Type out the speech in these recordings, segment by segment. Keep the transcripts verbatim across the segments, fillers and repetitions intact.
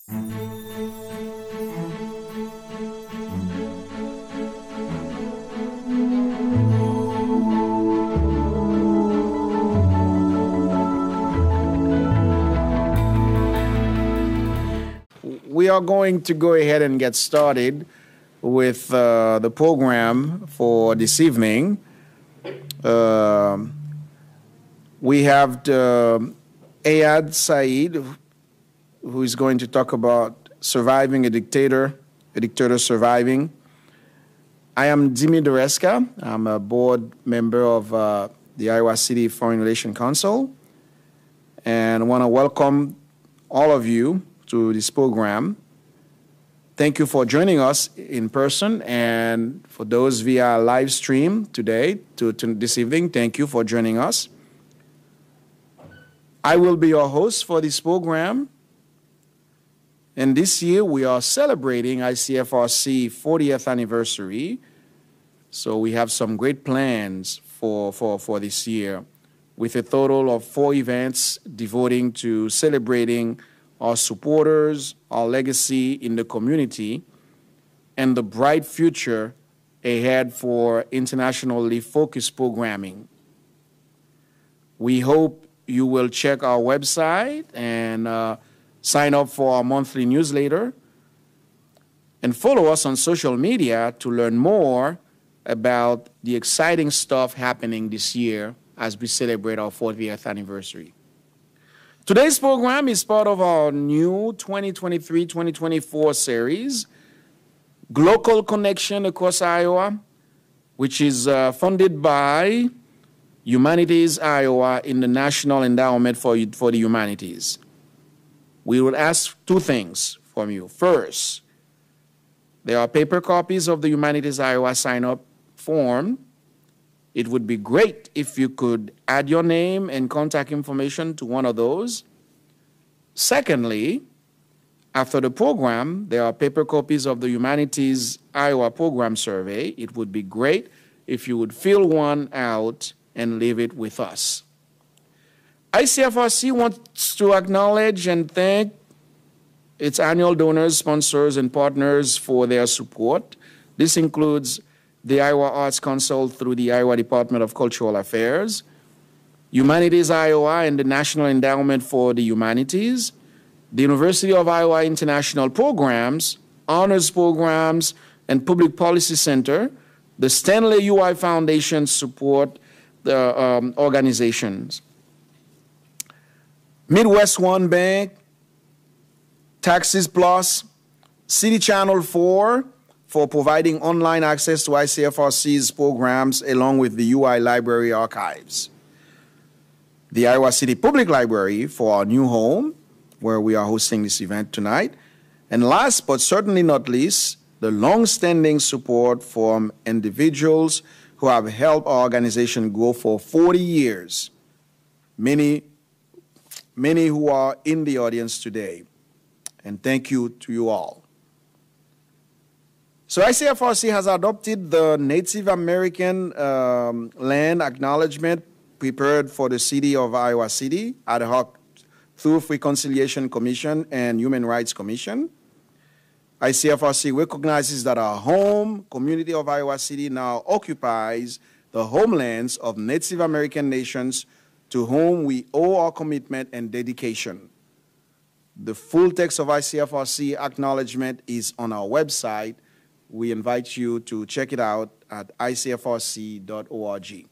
We are going to go ahead and get started with uh, the program for this evening. Uh, we have the, Ayad Saeed, who is going to talk about surviving a dictator, a dictator surviving. I am Dimi Doreska. I'm a board member of uh, the Iowa City Foreign Relations Council, and I want to welcome all of you to this program. Thank you for joining us in person, and for those via live stream today, to, to this evening, thank you for joining us. I will be your host for this program, and this year we are celebrating I C F R C fortieth anniversary, so we have some great plans for, for, for this year, with a total of four events devoting to celebrating our supporters, our legacy in the community, and the bright future ahead for internationally focused programming. We hope you will check our website and uh, sign up for our monthly newsletter, and follow us on social media to learn more about the exciting stuff happening this year as we celebrate our fortieth anniversary. Today's program is part of our new twenty twenty-three twenty twenty-four series, Global Connection Across Iowa, which is uh, funded by Humanities Iowa in the National Endowment for, for the Humanities. We will ask two things from you. First, there are paper copies of the Humanities Iowa sign-up form. It would be great if you could add your name and contact information to one of those. Secondly, after the program, there are paper copies of the Humanities Iowa Program Survey. It would be great if you would fill one out and leave it with us. I C F R C wants to acknowledge and thank its annual donors, sponsors, and partners for their support. This includes the Iowa Arts Council through the Iowa Department of Cultural Affairs, Humanities Iowa and the National Endowment for the Humanities, the University of Iowa International Programs, Honors Programs, and Public Policy Center, the Stanley U I Foundation support the um, organizations. Midwest One Bank, Taxes Plus, City Channel four, for providing online access to I C F R C's programs along with the U I Library archives. The Iowa City Public Library for our new home, where we are hosting this event tonight. And last but certainly not least, the long-standing support from individuals who have helped our organization grow for forty years. Many, many who are in the audience today. And thank you to you all. So I C F R C has adopted the Native American um, Land Acknowledgement prepared for the City of Iowa City ad hoc through Reconciliation Commission and Human Rights Commission. I C F R C recognizes that our home community of Iowa City now occupies the homelands of Native American nations to whom we owe our commitment and dedication. The full text of I C F R C acknowledgement is on our website. We invite you to check it out at I C F R C dot org.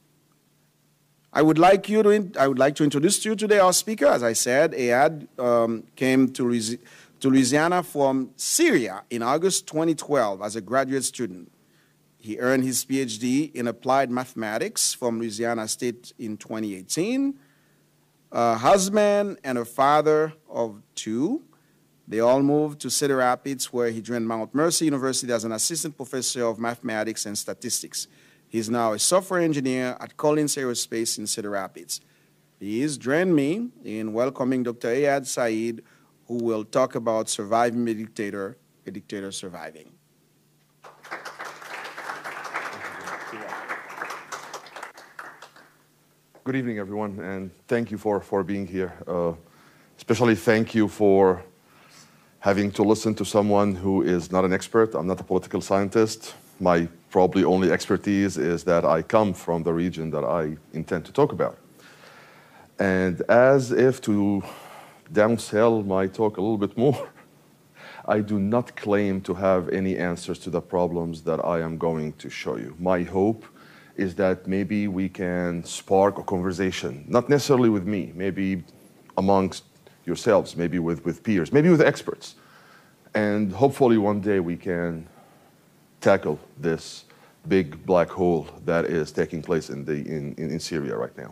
I would like you to in, I would like to introduce to you today our speaker. As I said, Ayad um, came to, to Louisiana from Syria in August twenty twelve as a graduate student. He earned his P H D in applied mathematics from Louisiana State in twenty eighteen. A husband and a father of two. They all moved to Cedar Rapids, where he joined Mount Mercy University as an assistant professor of mathematics and statistics. He's now a software engineer at Collins Aerospace in Cedar Rapids. Please join me in welcoming Doctor Ayad Saeed, who will talk about surviving a dictator, a dictator surviving. Good evening, everyone, and thank you for, for being here. Uh, especially thank you for having to listen to someone who is not an expert. I'm not a political scientist. My probably only expertise is that I come from the region that I intend to talk about. And as if to downsell my talk a little bit more, I do not claim to have any answers to the problems that I am going to show you. My hope is that maybe we can spark a conversation, not necessarily with me, maybe amongst yourselves, maybe with, with peers, maybe with experts. And hopefully one day we can tackle this big black hole that is taking place in, the, in, in, in Syria right now.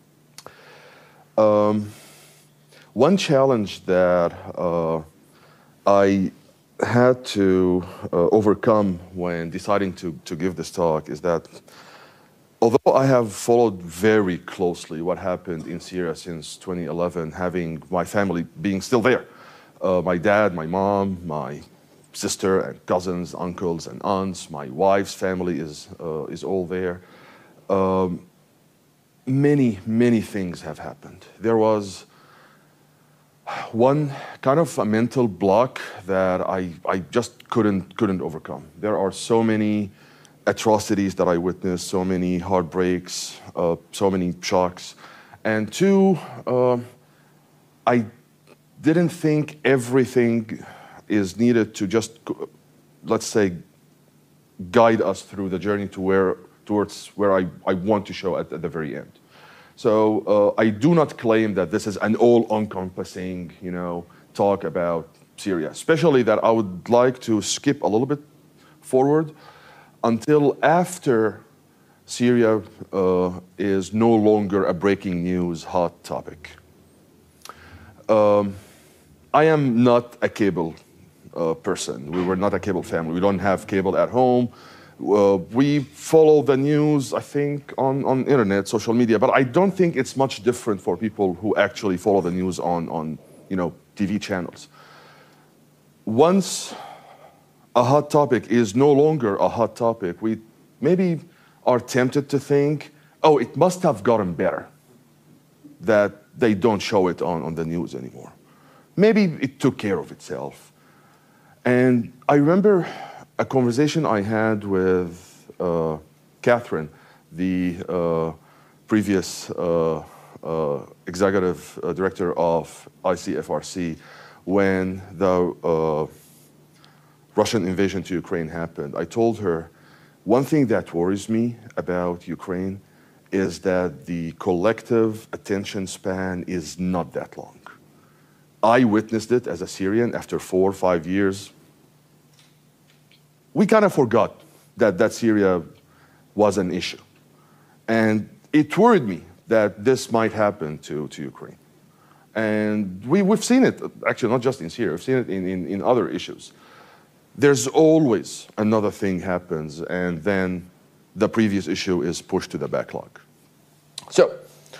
Um, one challenge that uh, I had to uh, overcome when deciding to, to give this talk is that although I have followed very closely what happened in Syria since twenty eleven, having my family being still there, uh, my dad, my mom, my sister and cousins, uncles and aunts, my wife's family is, uh, is all there. Um, many, many things have happened. There was one kind of a mental block that I, I just couldn't, couldn't overcome. There are so many atrocities that I witnessed, so many heartbreaks, uh, so many shocks. And two, uh, I didn't think everything is needed to just, let's say, guide us through the journey to where, towards where I, I want to show at, at the very end. So uh, I do not claim that this is an all-encompassing, you know, talk about Syria, especially that I would like to skip a little bit forward until after Syria uh, is no longer a breaking news hot topic. Um, I am not a cable uh, person. We were not a cable family. We don't have cable at home. Uh, we follow the news, I think, on, on internet, social media, but I don't think it's much different for people who actually follow the news on, on you know, T V channels. Once a hot topic is no longer a hot topic, we maybe are tempted to think, oh, it must have gotten better, that they don't show it on, on the news anymore. Maybe it took care of itself. And I remember a conversation I had with uh, Catherine, the uh, previous uh, uh, executive uh, director of I C F R C, when the uh, Russian invasion to Ukraine happened. I told her, one thing that worries me about Ukraine is that the collective attention span is not that long. I witnessed it as a Syrian after four or five years. We kind of forgot that, that Syria was an issue. And it worried me that this might happen to, to Ukraine. And we, we've seen it, actually not just in Syria, we've seen it in, in, in other issues. There's always another thing happens, and then the previous issue is pushed to the backlog. So,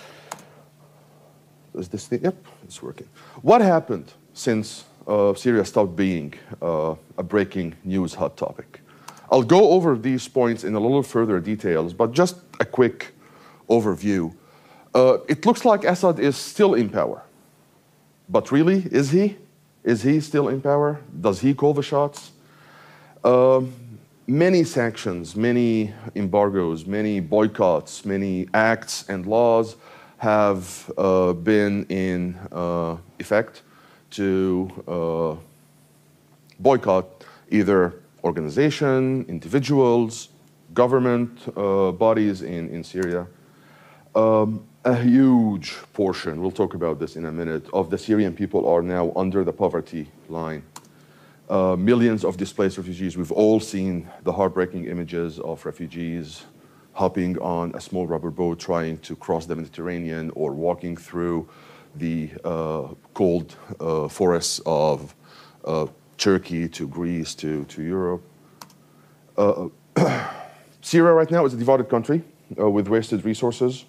is this thing? Yep, it's working. What happened since uh, Syria stopped being uh, a breaking news hot topic? I'll go over these points in a little further details, but just a quick overview. Uh, it looks like Assad is still in power. But really, is he? Is he still in power? Does he call the shots? Uh, many sanctions, many embargoes, many boycotts, many acts and laws have uh, been in uh, effect to uh, boycott either organization, individuals, government uh, bodies in, in Syria. Um, a huge portion, we'll talk about this in a minute, of the Syrian people are now under the poverty line. Uh, millions of displaced refugees. We've all seen the heartbreaking images of refugees hopping on a small rubber boat trying to cross the Mediterranean or walking through the uh, cold uh, forests of uh, Turkey to Greece to, to Europe. Uh, Syria right now is a divided country uh, with wasted resources.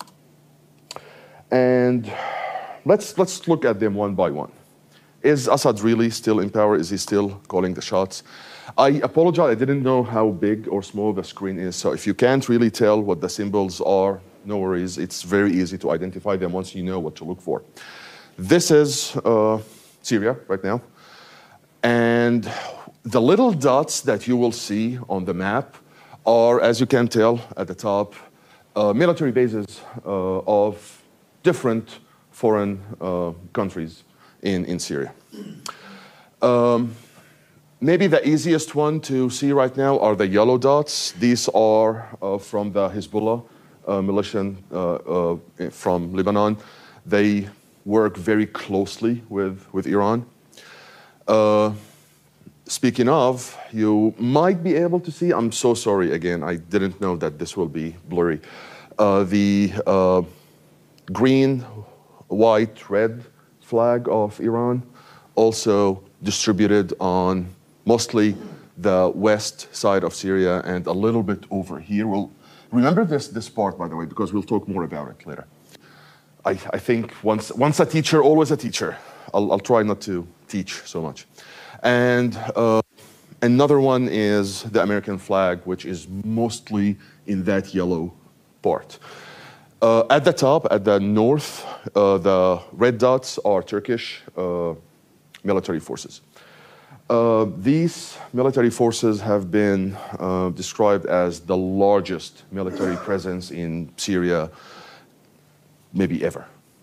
And let's, let's look at them one by one. Is Assad really still in power? Is he still calling the shots? I apologize, I didn't know how big or small the screen is, so if you can't really tell what the symbols are, no worries, it's very easy to identify them once you know what to look for. This is uh, Syria right now. And the little dots that you will see on the map are, as you can tell at the top, uh, military bases uh, of different foreign uh, countries in, in Syria. Um, maybe the easiest one to see right now are the yellow dots. These are uh, from the Hezbollah uh, militia uh, uh, from Lebanon. They work very closely with, with Iran. Uh, speaking of, you might be able to see, I'm so sorry again, I didn't know that this will be blurry. Uh, the uh, green, white, red flag of Iran, also distributed on mostly the west side of Syria and a little bit over here. We'll remember this, this part, by the way, because we'll talk more about it later. I, I think once, once a teacher, always a teacher. I'll, I'll try not to teach so much. And uh, another one is the American flag, which is mostly in that yellow part. Uh, at the top, at the north, uh, the red dots are Turkish uh, military forces. Uh, these military forces have been uh, described as the largest military presence in Syria, maybe ever.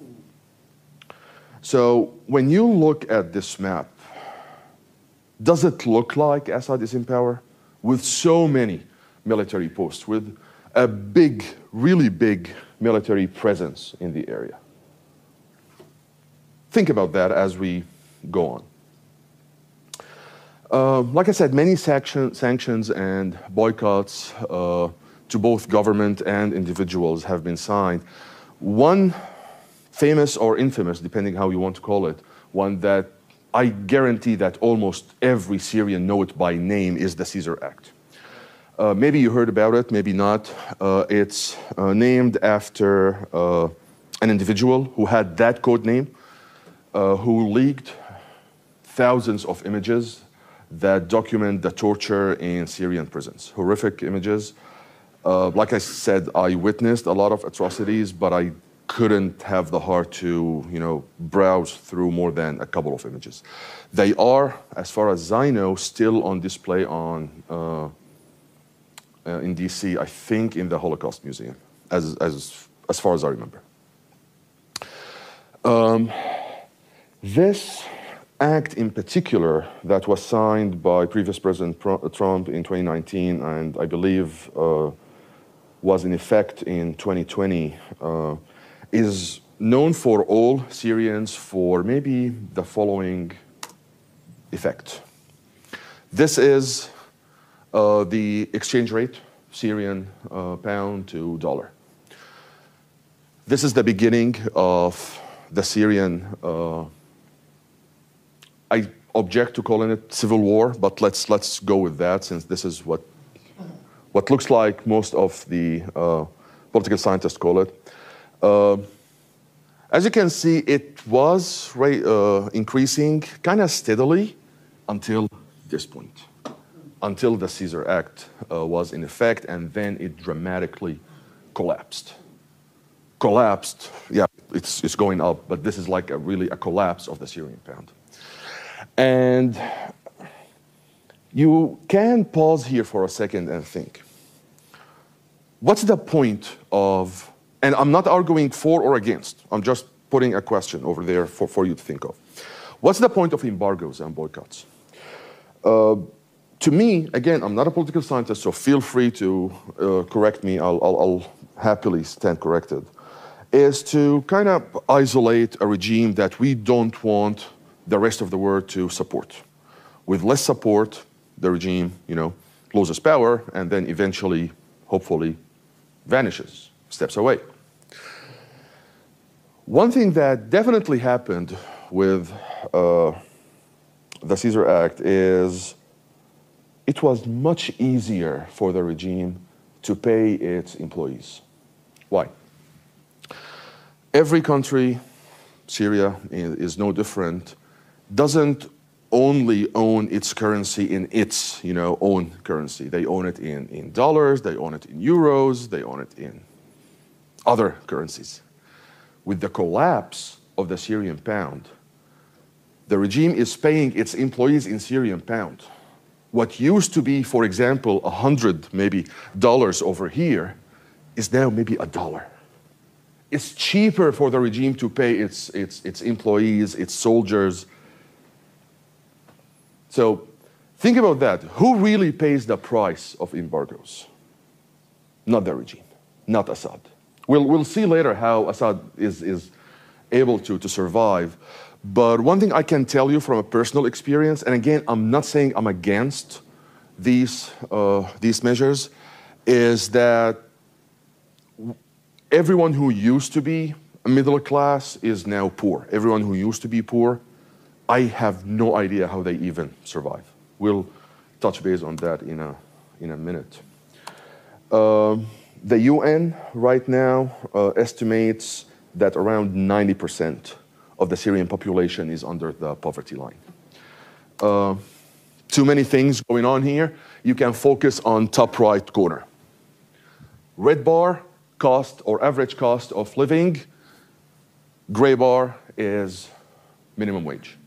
So when you look at this map, does it look like Assad is in power? With so many military posts, with a big, really big military presence in the area. Think about that as we go on. Uh, like I said, many sanction, sanctions and boycotts uh, to both government and individuals have been signed. One famous or infamous, depending how you want to call it, one that I guarantee that almost every Syrian know it by name is the Caesar Act. Uh, maybe you heard about it, maybe not. Uh, it's uh, named after uh, an individual who had that code name, uh, who leaked thousands of images that document the torture in Syrian prisons. Horrific images. Uh, like I said, I witnessed a lot of atrocities, but I couldn't have the heart to, you know, browse through more than a couple of images. They are, as far as I know, still on display on uh, uh, in D C, I think in the Holocaust Museum, as, as, as far as I remember. Um, this act in particular that was signed by previous President Trump in twenty nineteen and I believe uh, was in effect in twenty twenty uh, is known for all Syrians for maybe the following effect. This is uh, the exchange rate, Syrian uh, pound to dollar. This is the beginning of the Syrian, uh, I object to calling it civil war, but let's, let's go with that since this is what, what looks like most of the uh, political scientists call it. Uh, as you can see, it was uh, increasing kind of steadily until this point, until the Caesar Act uh, was in effect, and then it dramatically collapsed. Collapsed, yeah, it's, it's going up, but this is like a, really a collapse of the Syrian pound. And you can pause here for a second and think, what's the point of, and I'm not arguing for or against, I'm just putting a question over there for, for you to think of. What's the point of embargoes and boycotts? Uh, to me, again, I'm not a political scientist, so feel free to uh, correct me, I'll, I'll, I'll happily stand corrected, is to kind of isolate a regime that we don't want the rest of the world to support. With less support, the regime, you know, loses power and then eventually, hopefully, vanishes, steps away. One thing that definitely happened with uh, the Caesar Act is it was much easier for the regime to pay its employees. Why? Every country, Syria is no different, doesn't only own its currency in its, you know, own currency. They own it in, in dollars, they own it in euros, they own it in other currencies. With the collapse of the Syrian pound, The regime is paying its employees in Syrian pound. What used to be, for example, a hundred maybe dollars over here is now maybe a dollar. It's cheaper for the regime to pay its, its, its employees, its soldiers. So think about that. Who really pays the price of embargoes? Not the regime, not Assad. We'll, we'll see later how Assad is, is able to, to survive. But one thing I can tell you from a personal experience, and again, I'm not saying I'm against these, uh, these measures, is that everyone who used to be middle class is now poor. Everyone who used to be poor, I have no idea how they even survive. We'll touch base on that in a, in a minute. Uh, the U N right now uh, estimates that around ninety percent of the Syrian population is under the poverty line. Uh, too many things going on here. You can focus on top right corner. Red bar, cost or average cost of living. Gray bar is minimum wage.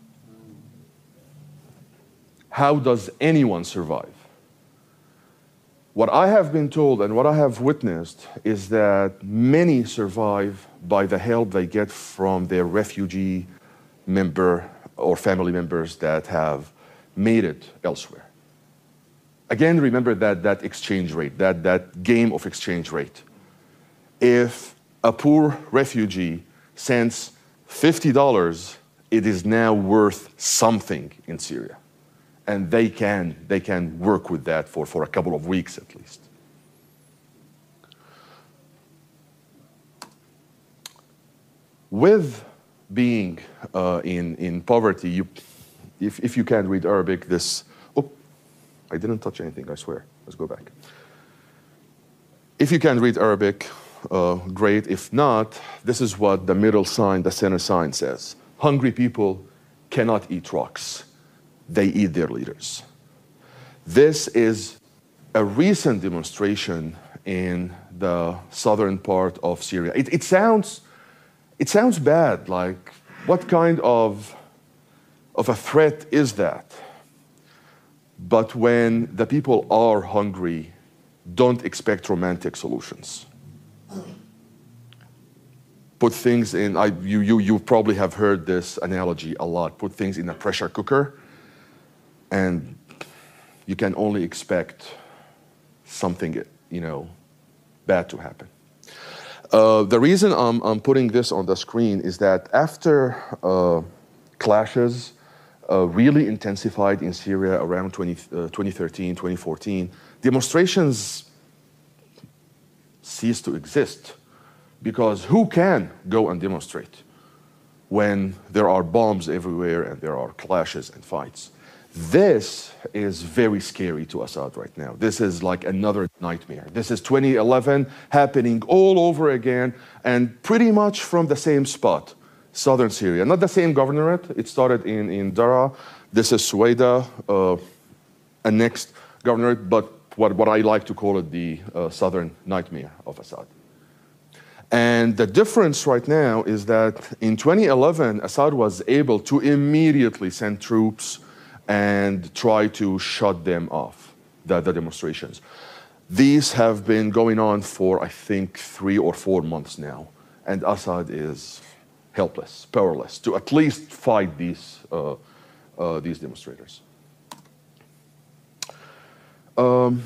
How does anyone survive? What I have been told and what I have witnessed is that many survive by the help they get from their refugee member or family members that have made it elsewhere. Again, remember that, that exchange rate, that, that game of exchange rate. If a poor refugee sends fifty dollars, it is now worth something in Syria. And they can, they can work with that for, for a couple of weeks at least. With being uh, in, in poverty, you, if, if you can't read Arabic, this, oh, I didn't touch anything, I swear. Let's go back. If you can read Arabic, uh, great. If not, this is what the middle sign, the center sign says. Hungry people cannot eat rocks. They eat their leaders. This is a recent demonstration in the southern part of Syria. It, it sounds, it sounds bad, like what kind of, of a threat is that? But when the people are hungry, don't expect romantic solutions. Put things in, I, you, you, you probably have heard this analogy a lot, put things in a pressure cooker, and you can only expect something, you know, bad to happen. Uh, the reason I'm, I'm putting this on the screen is that after uh, clashes uh, really intensified in Syria around twenty, uh, twenty thirteen, twenty fourteen, demonstrations ceased to exist because who can go and demonstrate when there are bombs everywhere and there are clashes and fights? This is very scary to Assad right now. This is like another nightmare. This is twenty eleven happening all over again and pretty much from the same spot, southern Syria. Not the same governorate. It started in, in Daraa. This is Suwaida, uh, a next governorate, but what, what I like to call it the uh, southern nightmare of Assad. And the difference right now is that in twenty eleven, Assad was able to immediately send troops and try to shut them off, the, the demonstrations. These have been going on for, I think, three or four months now. And Assad is helpless, powerless, to at least fight these, uh, uh, these demonstrators. Um,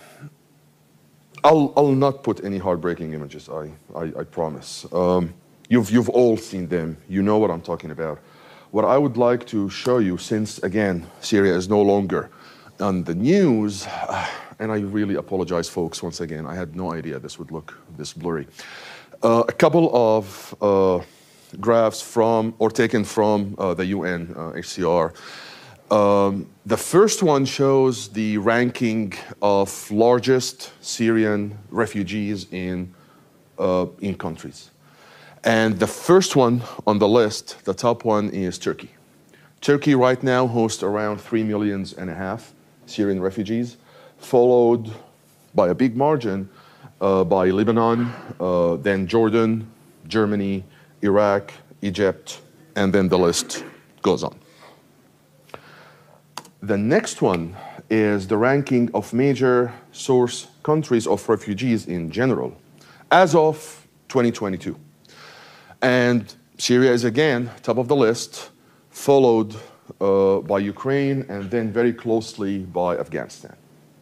I'll, I'll not put any heartbreaking images, I, I, I promise. Um, you've, you've all seen them. You know what I'm talking about. What I would like to show you, since, again, Syria is no longer on the news, and I really apologize, folks, once again. I had no idea this would look this blurry. Uh, a couple of uh, graphs from, or taken from uh, the U N uh, H C R. Um, the first one shows the ranking of largest Syrian refugees in, uh, in countries. And the first one on the list, the top one, is Turkey. Turkey right now hosts around three millions and a half Syrian refugees, followed by a big margin uh, by Lebanon, uh, then Jordan, Germany, Iraq, Egypt, and then the list goes on. The next one is the ranking of major source countries of refugees in general, as of twenty twenty-two. And Syria is again top of the list, followed uh, by Ukraine, and then very closely by Afghanistan.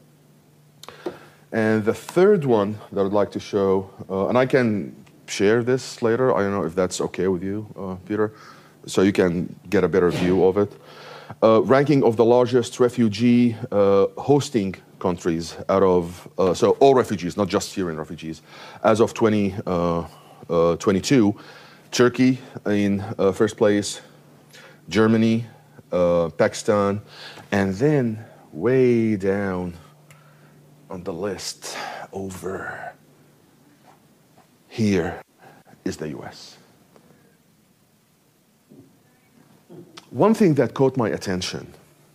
And the third one that I'd like to show, uh, and I can share this later, I don't know if that's okay with you, uh, Peter, so you can get a better view of it. Uh, ranking of the largest refugee uh, hosting countries out of, uh, so all refugees, not just Syrian refugees, as of twenty twenty-two, Turkey in uh, first place, Germany, uh, Pakistan, and then way down on the list over here is the U S. One thing that caught my attention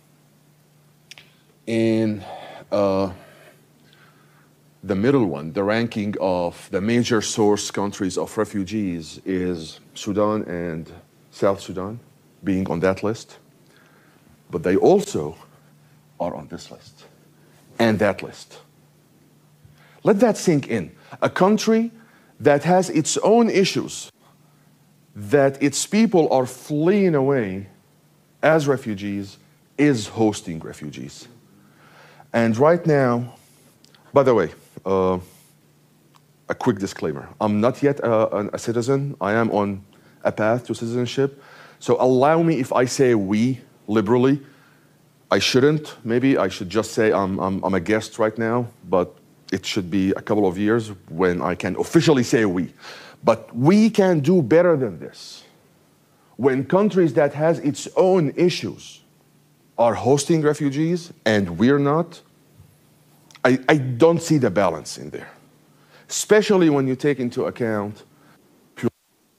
in uh, the middle one, the ranking of the major source countries of refugees, is Sudan and South Sudan being on that list. But they also are on this list and that list. Let that sink in. A country that has its own issues, that its people are fleeing away as refugees, is hosting refugees. And right now, by the way, uh, a quick disclaimer. I'm not yet a, a citizen. I am on a path to citizenship. So allow me if I say we liberally. I shouldn't. Maybe I should just say I'm, I'm, I'm a guest right now, but it should be a couple of years when I can officially say we. But we can do better than this. When countries that has its own issues are hosting refugees and we're not, I, I don't see the balance in there. Especially when you take into account pure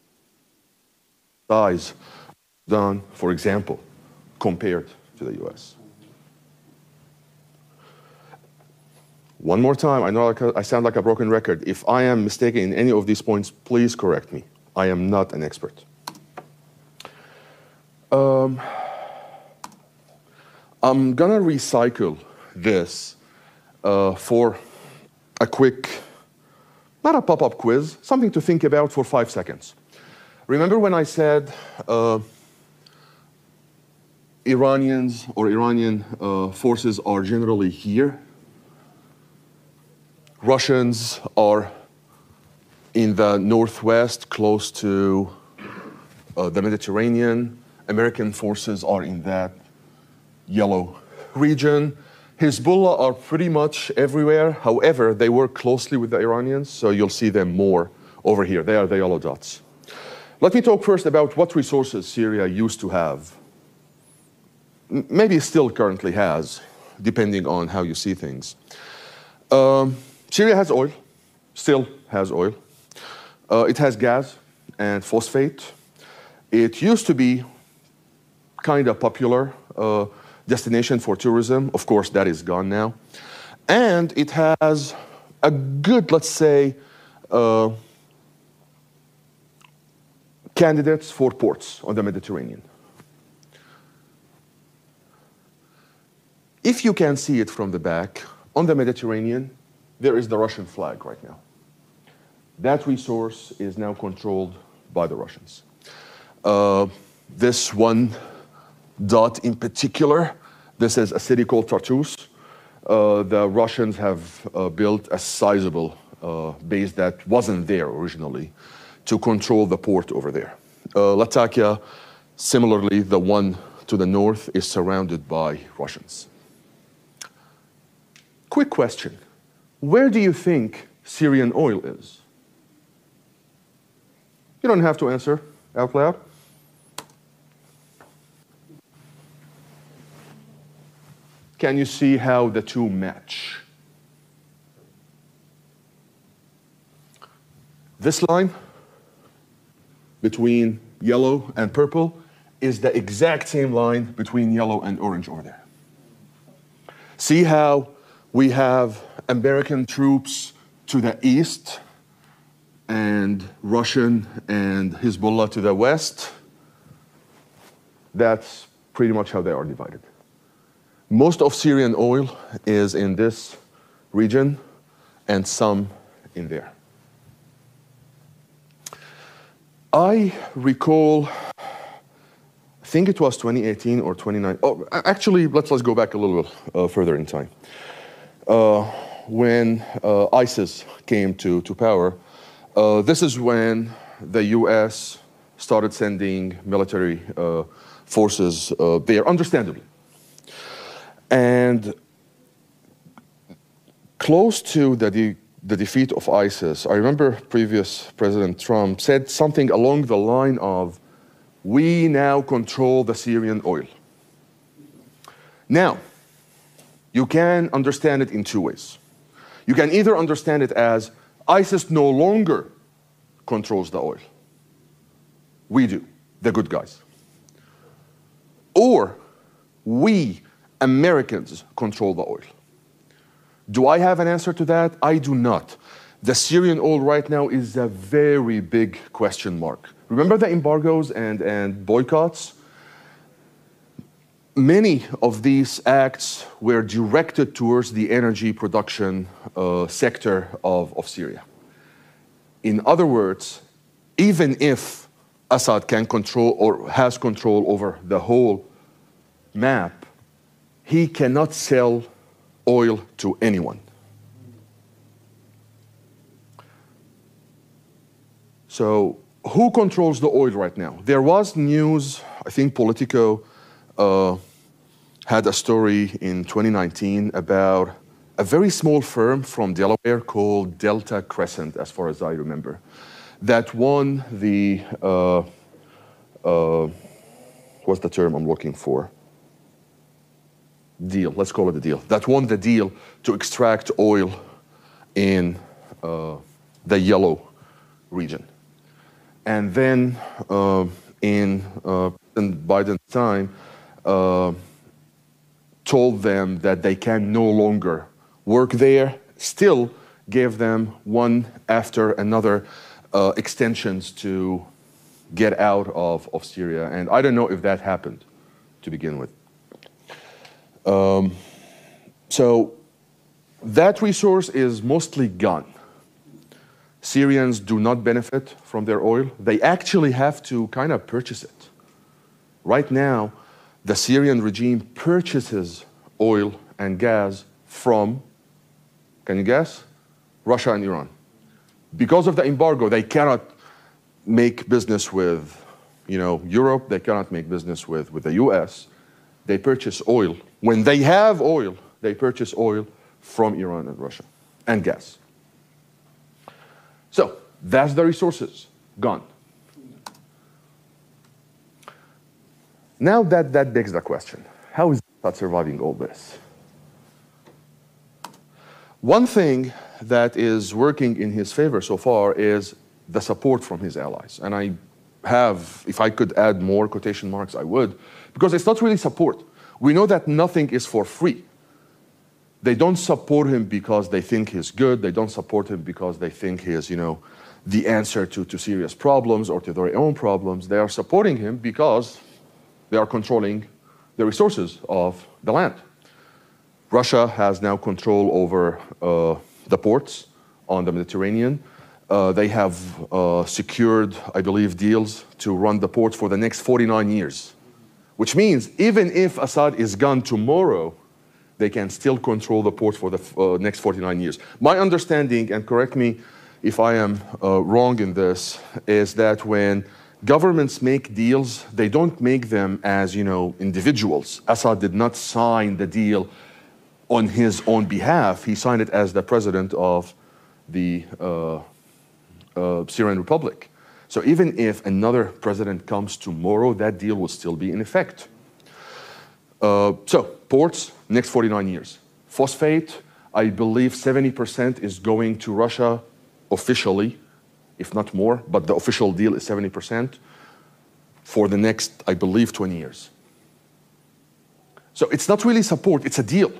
size done, for example, compared to the U S. One more time, I know I sound like a broken record. If I am mistaken in any of these points, please correct me. I am not an expert. Um, I'm gonna recycle this uh, for a quick, not a pop-up quiz, something to think about for five seconds. Remember when I said uh, Iranians or Iranian uh, forces are generally here? Russians are in the northwest, close to uh, the Mediterranean. American forces are in that yellow region. Hezbollah are pretty much everywhere. However, they work closely with the Iranians, so you'll see them more over here. They are the yellow dots. Let me talk first about what resources Syria used to have. M- maybe still currently has, depending on how you see things. Um, Syria has oil, still has oil. Uh, it has gas and phosphate. It used to be kind of popular uh, destination for tourism. Of course, that is gone now. And it has a good, let's say, uh, candidates for ports on the Mediterranean. If you can see it from the back, on the Mediterranean, there is the Russian flag right now. That resource is now controlled by the Russians. Uh, this one dot in particular, this is a city called Tartus. Uh, the Russians have uh, built a sizable uh, base that wasn't there originally to control the port over there. Uh, Latakia, similarly, the one to the north, is surrounded by Russians. Quick question. Where do you think Syrian oil is? You don't have to answer out loud. Can you see how the two match? This line between yellow and purple is the exact same line between yellow and orange over there. See how we have American troops to the east and Russian and Hezbollah to the west? That's pretty much how they are divided. Most of Syrian oil is in this region and some in there. I recall, I think it was twenty eighteen or twenty nineteen. Oh, actually, let's, let's go back a little bit uh, further in time. Uh, when uh, ISIS came to, to power, uh, this is when the U S started sending military uh, forces uh, there, understandably. And close to the, de the defeat of ISIS, I remember previous President Trump said something along the line of, we now control the Syrian oil. Now, you can understand it in two ways. You can either understand it as ISIS no longer controls the oil. We do, the good guys. Or we, Americans, control the oil. Do I have an answer to that? I do not. The Syrian oil right now is a very big question mark. Remember the embargoes and, and boycotts? Many of these acts were directed towards the energy production uh, sector of, of Syria. In other words, even if Assad can control or has control over the whole map, he cannot sell oil to anyone. So who controls the oil right now? There was news, I think Politico uh, had a story in twenty nineteen about a very small firm from Delaware called Delta Crescent, as far as I remember, that won the, uh, uh, what's the term I'm looking for? Deal, let's call it a deal. That won the deal to extract oil in uh, the yellow region. And then uh, in uh, President Biden's time, uh, told them that they can no longer work there, still gave them one after another uh, extensions to get out of, of Syria. And I don't know if that happened to begin with. Um, so that resource is mostly gone. Syrians do not benefit from their oil. They actually have to kind of purchase it. Right now, the Syrian regime purchases oil and gas from, can you guess? Russia and Iran. Because of the embargo, they cannot make business with, you know, Europe. They cannot make business with, with the U S. They purchase oil. When they have oil, they purchase oil from Iran and Russia, and gas. So that's the resources gone. Now that, that begs the question, how is Assad surviving all this? One thing that is working in his favor so far is the support from his allies. And I have, if I could add more quotation marks, I would, because it's not really support. We know that nothing is for free. They don't support him because they think he's good. They don't support him because they think he is, you know, the answer to, to serious problems or to their own problems. They are supporting him because they are controlling the resources of the land. Russia has now control over uh, the ports on the Mediterranean. Uh, they have uh, secured, I believe, deals to run the ports for the next forty-nine years, which means even if Assad is gone tomorrow, they can still control the ports for the uh, next forty-nine years. My understanding, and correct me if I am uh, wrong in this, is that when governments make deals, they don't make them as, you know, individuals. Assad did not sign the deal on his own behalf. He signed it as the president of the uh, uh, Syrian Republic. So even if another president comes tomorrow, that deal will still be in effect. Uh, so ports, next forty-nine years. Phosphate, I believe seventy percent is going to Russia officially, if not more, but the official deal is seventy percent for the next, I believe, twenty years. So it's not really support, it's a deal.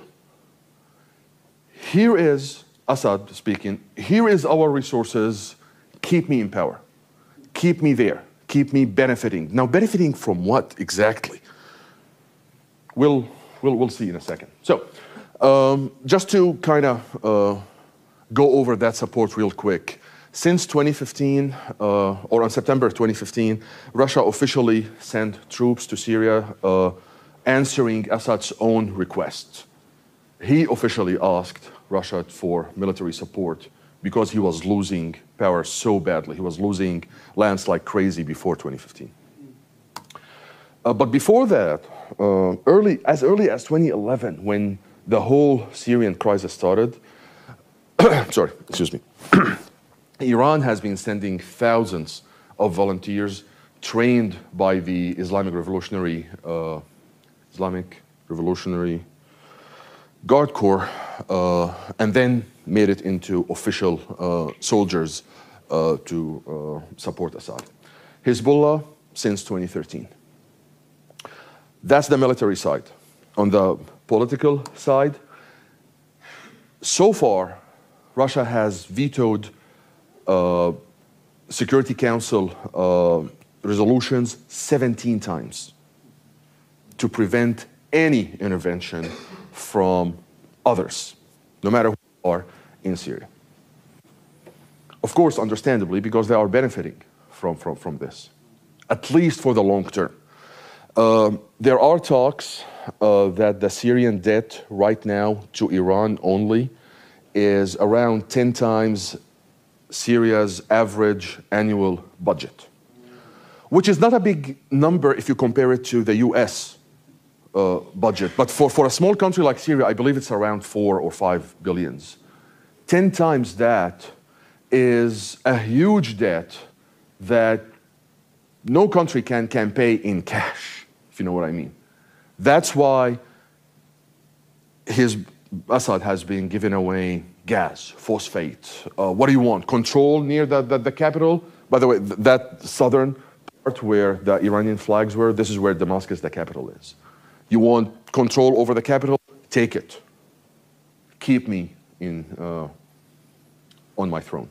Here is Assad speaking, here is our resources, keep me in power. Keep me there, keep me benefiting. Now benefiting from what exactly? We'll we'll, we'll see in a second. So um, just to kind of uh, go over that support real quick. Since twenty fifteen, uh, or on September twenty fifteen, Russia officially sent troops to Syria uh, answering Assad's own request. He officially asked Russia for military support because he was losing power so badly. He was losing lands like crazy before twenty fifteen. Uh, but before that, uh, early, as early as twenty eleven, when the whole Syrian crisis started, sorry, excuse me, Iran has been sending thousands of volunteers trained by the Islamic Revolutionary, uh, Islamic Revolutionary Guard Corps, uh, and then made it into official uh, soldiers uh, to uh, support Assad. Hezbollah since twenty thirteen. That's the military side. On the political side, so far, Russia has vetoed uh, Security Council uh, resolutions seventeen times to prevent any intervention from others, no matter who they are in Syria. Of course, understandably, because they are benefiting from, from, from this, at least for the long term. Uh, there are talks uh, that the Syrian debt right now to Iran only is around ten times Syria's average annual budget, which is not a big number if you compare it to the U S uh, budget. But for, for a small country like Syria, I believe it's around four or five billions. Ten times that is a huge debt that no country can, can pay in cash, if you know what I mean. That's why his Assad has been giving away gas, phosphate. Uh, what do you want? Control near the, the, the capital? By the way, th that southern part where the Iranian flags were, this is where Damascus, the capital, is. You want control over the capital? Take it. Keep me in, uh, on my throne.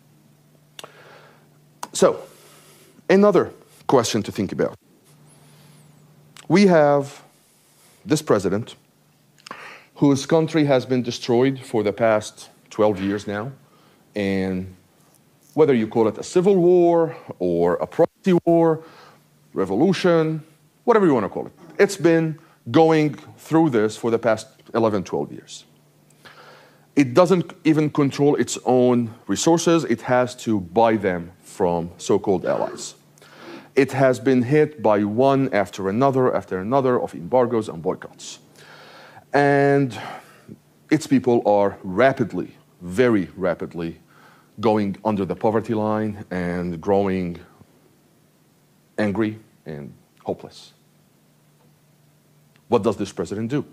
So, another question to think about. We have this president whose country has been destroyed for the past twelve years now. And whether you call it a civil war or a proxy war, revolution, whatever you want to call it, it's been going through this for the past eleven, twelve years. It doesn't even control its own resources. It has to buy them from so-called allies. It has been hit by one after another after another of embargoes and boycotts. And its people are rapidly, very rapidly, going under the poverty line and growing angry and hopeless. What does this president do?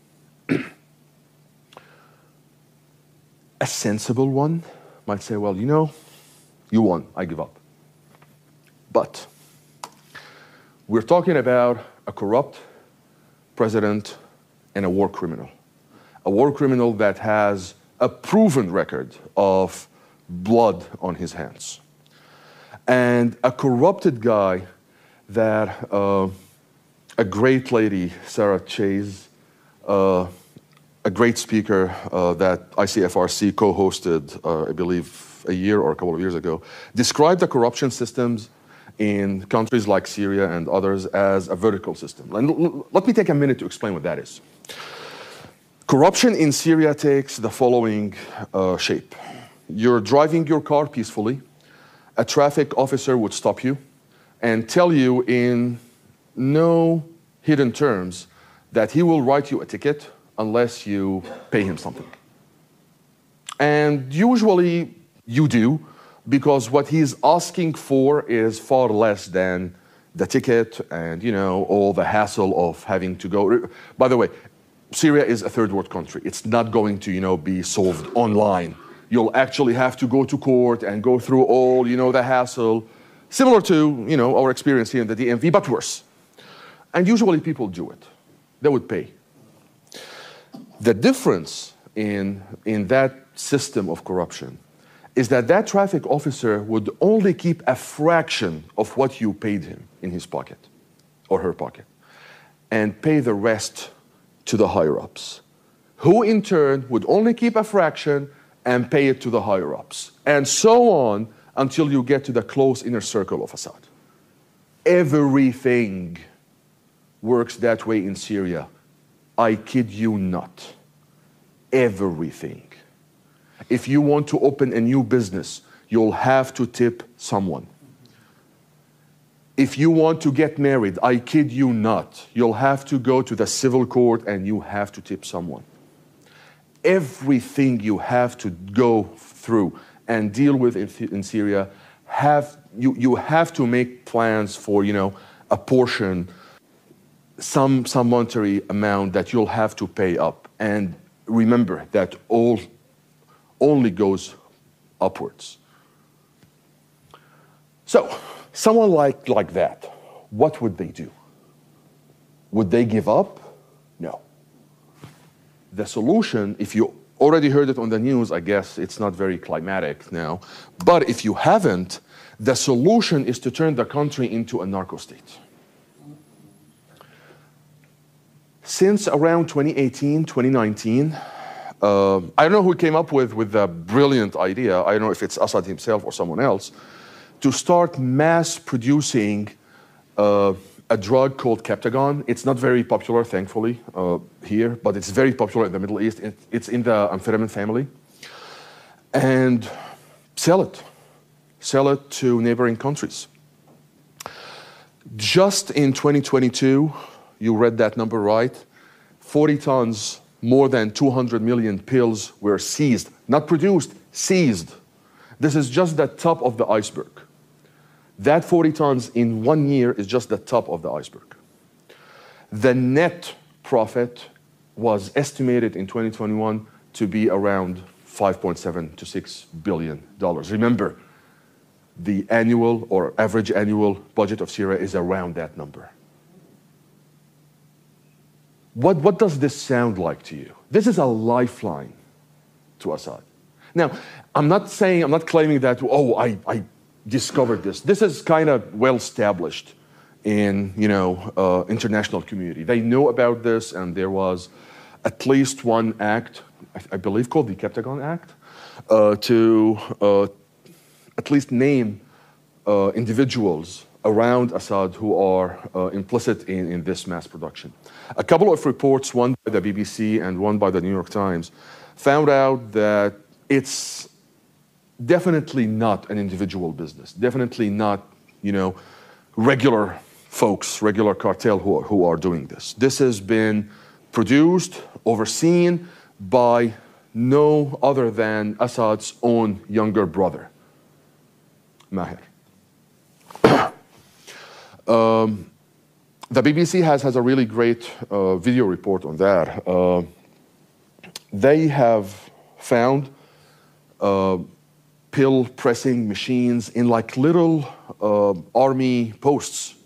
A sensible one might say, well, you know, you won, I give up. But we're talking about a corrupt president and a war criminal. A war criminal that has a proven record of blood on his hands. And a corrupted guy that uh, a great lady, Sarah Chase, uh, a great speaker uh, that I C F R C co-hosted, uh, I believe, a year or a couple of years ago, described the corruption systems in countries like Syria and others as a vertical system. And let me take a minute to explain what that is. Corruption in Syria takes the following uh, shape. You're driving your car peacefully. A traffic officer would stop you and tell you in no hidden terms that he will write you a ticket unless you pay him something. And usually you do, because what he's asking for is far less than the ticket and, you know, all the hassle of having to go. By the way, Syria is a third world country. It's not going to, you know, be solved online. You'll actually have to go to court and go through all, you know, the hassle, similar to, you know, our experience here in the D M V, but worse. And usually people do it. They would pay. The difference in, in that system of corruption is that that traffic officer would only keep a fraction of what you paid him in his pocket or her pocket and pay the rest to the higher-ups, who in turn would only keep a fraction and pay it to the higher-ups, and so on until you get to the close inner circle of Assad. Everything works that way in Syria. I kid you not. Everything. If you want to open a new business, you'll have to tip someone. If you want to get married, I kid you not, you'll have to go to the civil court and you have to tip someone. Everything you have to go through and deal with in, in Syria, have, you, you have to make plans for, you know, a portion, some, some monetary amount that you'll have to pay up. And remember that all only goes upwards. So, someone like, like that, what would they do? Would they give up? No. The solution, if you already heard it on the news, I guess it's not very climatic now, but if you haven't, the solution is to turn the country into a narco state. Since around twenty eighteen, twenty nineteen, uh, I don't know who came up with, with the brilliant idea, I don't know if it's Assad himself or someone else, to start mass producing uh, a drug called Captagon. It's not very popular, thankfully, uh, here, but it's very popular in the Middle East. It, it's in the amphetamine family. And sell it. Sell it to neighboring countries. Just in twenty twenty-two, you read that number right, forty tons, more than two hundred million pills were seized. Not produced, seized. This is just the top of the iceberg. That forty tons in one year is just the top of the iceberg. The net profit was estimated in twenty twenty-one to be around five point seven to six billion dollars. Remember, the annual or average annual budget of Syria is around that number. What, what does this sound like to you? This is a lifeline to Assad. Now, I'm not saying, I'm not claiming that, oh, I, I discovered this. This is kind of well established in, you know, uh, international community. They know about this, and there was at least one act, I, I believe called the Captagon Act, uh, to uh, at least name uh, individuals around Assad who are uh, implicit in, in this mass production. A couple of reports, one by the B B C and one by the New York Times, found out that it's definitely not an individual business, definitely not, you know, regular folks, regular cartel who are, who are doing this. This has been produced, overseen by no other than Assad's own younger brother, Maher. um, the B B C has, has a really great uh, video report on that. Uh, they have found uh, pill pressing machines in like little uh, army posts.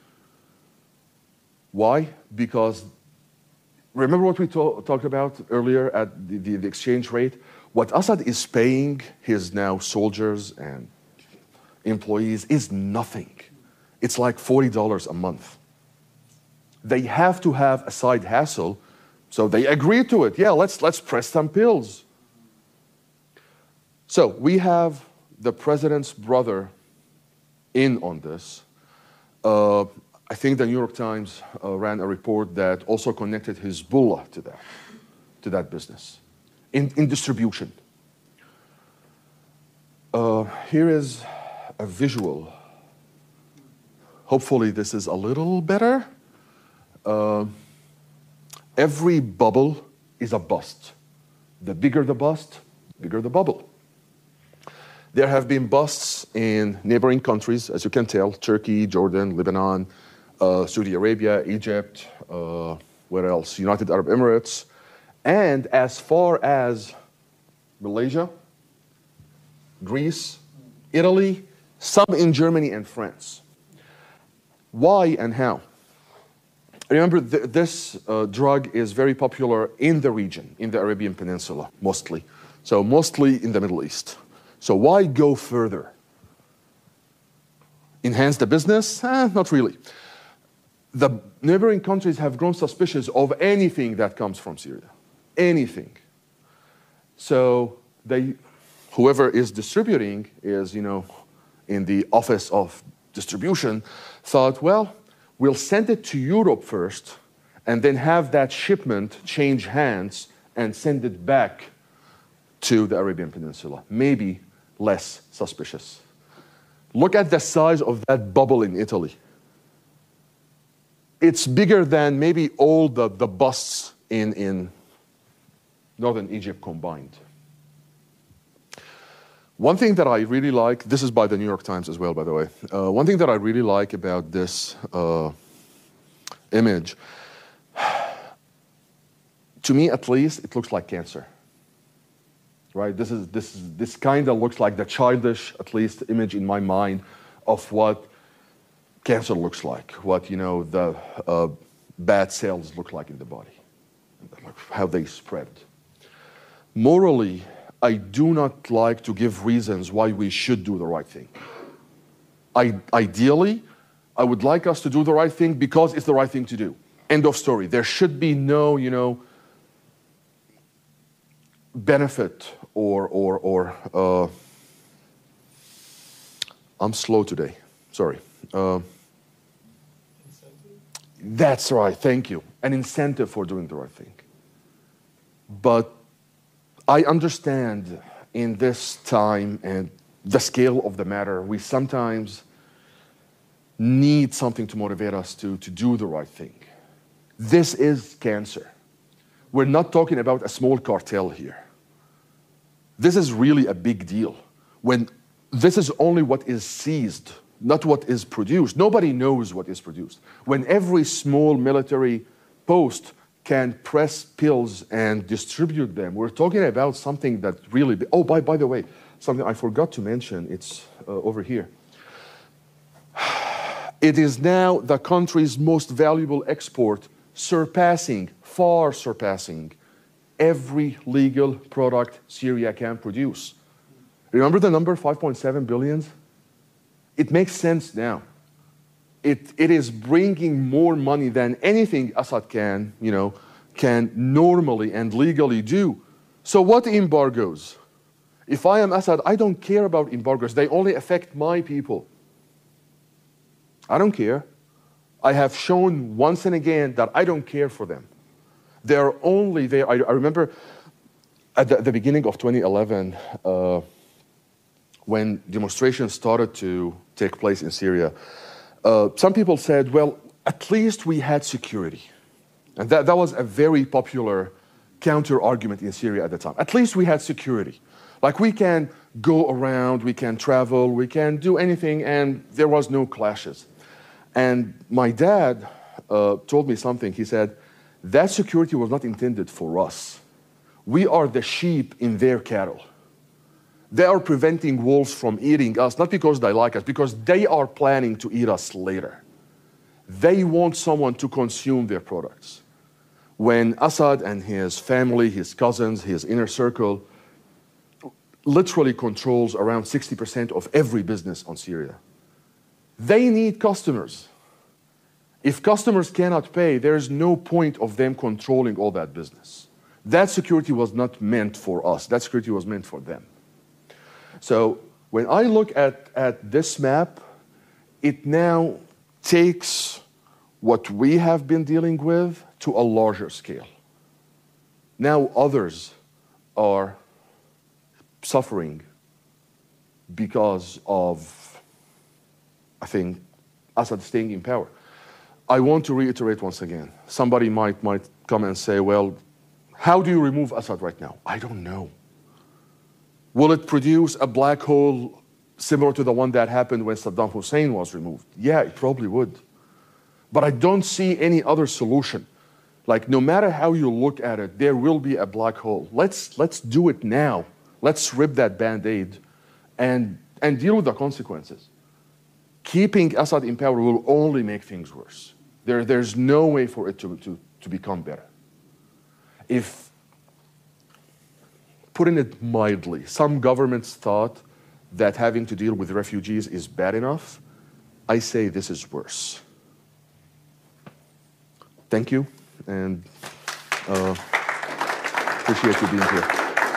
Why? Because remember what we to talked about earlier at the, the, the exchange rate? What Assad is paying his now soldiers and employees is nothing. It's like forty dollars a month. They have to have a side hustle, so they agree to it. Yeah, let's, let's press some pills. So we have the president's brother in on this. Uh, I think the New York Times uh, ran a report that also connected Hezbollah to that, to that business, in, in distribution. Uh, here is a visual. Hopefully this is a little better. Uh, every bubble is a bust. The bigger the bust, the bigger the bubble. There have been busts in neighboring countries, as you can tell, Turkey, Jordan, Lebanon, uh, Saudi Arabia, Egypt, uh, where else? United Arab Emirates, and as far as Malaysia, Greece, Italy, some in Germany and France. Why and how? Remember, th this uh, drug is very popular in the region, in the Arabian Peninsula, mostly. So mostly in the Middle East. So why go further? Enhance the business? Eh, not really. the neighboring countries have grown suspicious of anything that comes from Syria. Anything. So they, whoever is distributing is, you know, in the office of distribution, thought, well, we'll send it to Europe first and then have that shipment change hands and send it back to the Arabian Peninsula. Maybe less suspicious. Look at the size of that bubble in Italy. It's bigger than maybe all the, the busts in, in northern Egypt combined. One thing that I really like, this is by the New York Times as well, by the way. Uh, one thing that I really like about this uh, image, to me at least, it looks like cancer. Right? This is this is, this kind of looks like the childish, at least, image in my mind of what cancer looks like, what you know the uh, bad cells look like in the body, how they spread. Morally, I do not like to give reasons why we should do the right thing. I, ideally, I would like us to do the right thing because it's the right thing to do. End of story. There should be no, you know, benefit or or or. Uh, I'm slow today. Sorry. Uh, that's right. Thank you. An incentive for doing the right thing. But I understand in this time and the scale of the matter, we sometimes need something to motivate us to, to do the right thing. This is cancer. We're not talking about a small cartel here. This is really a big deal. When this is only what is seized, not what is produced. Nobody knows what is produced. When every small military post can press pills and distribute them, we're talking about something that really... Oh, by, by the way, something I forgot to mention, it's uh, over here. It is now the country's most valuable export, surpassing, far surpassing, every legal product Syria can produce. Remember the number, five point seven billion? It makes sense now. It, it is bringing more money than anything Assad can, you know, can normally and legally do. So what embargoes? If I am Assad, I don't care about embargoes. They only affect my people. I don't care. I have shown once and again that I don't care for them. They're only there. I, I remember at the, the beginning of twenty eleven, uh, when demonstrations started to take place in Syria, uh, some people said, well, at least we had security. And that, that was a very popular counter-argument in Syria at the time. At least we had security. Like, we can go around, we can travel, we can do anything, and there was no clashes. And my dad uh, told me something. He said, that security was not intended for us. We are the sheep in their cattle. They are preventing wolves from eating us, not because they like us, because they are planning to eat us later. They want someone to consume their products. When Assad and his family, his cousins, his inner circle, literally controls around sixty percent of every business on Syria, they need customers. If customers cannot pay, there is no point of them controlling all that business. That security was not meant for us. That security was meant for them. So when I look at, at this map, it now takes what we have been dealing with to a larger scale. Now others are suffering because of, I think, Assad staying in power. I want to reiterate once again, somebody might, might come and say, well, how do you remove Assad right now? I don't know. Will it produce a black hole similar to the one that happened when Saddam Hussein was removed? Yeah, it probably would. But I don't see any other solution. Like, no matter how you look at it, there will be a black hole. Let's, let's do it now. Let's rip that Band-Aid and, and deal with the consequences. Keeping Assad in power will only make things worse. There, there's no way for it to, to, to become better. If, putting it mildly, some governments thought that having to deal with refugees is bad enough, I say this is worse. thank you, and uh, appreciate you being here.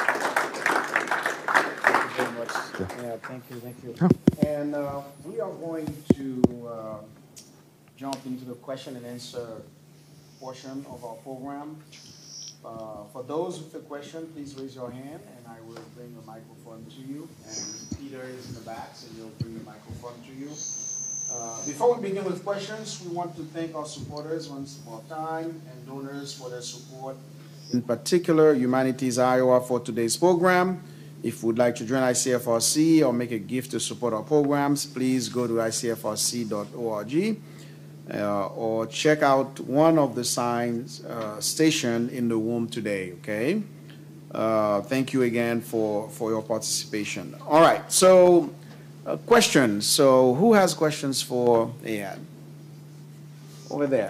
Thank you very much. Yeah, yeah thank you, thank you. Yeah. And uh, we are going to uh, jump into the question and answer portion of our program. Uh, for those with a question, please raise your hand, and I will bring the microphone to you. And Peter is in the back, so he'll bring the microphone to you. Uh, before we begin with questions, we want to thank our supporters once more time and donors for their support. In particular, Humanities Iowa for today's program. If you would like to join I C F R C or make a gift to support our programs, please go to I C F R C dot org uh, or check out one of the signs uh, stationed in the room today, okay? Uh, thank you again for, for your participation. All right, so uh, questions. So who has questions for Eyad? Over there.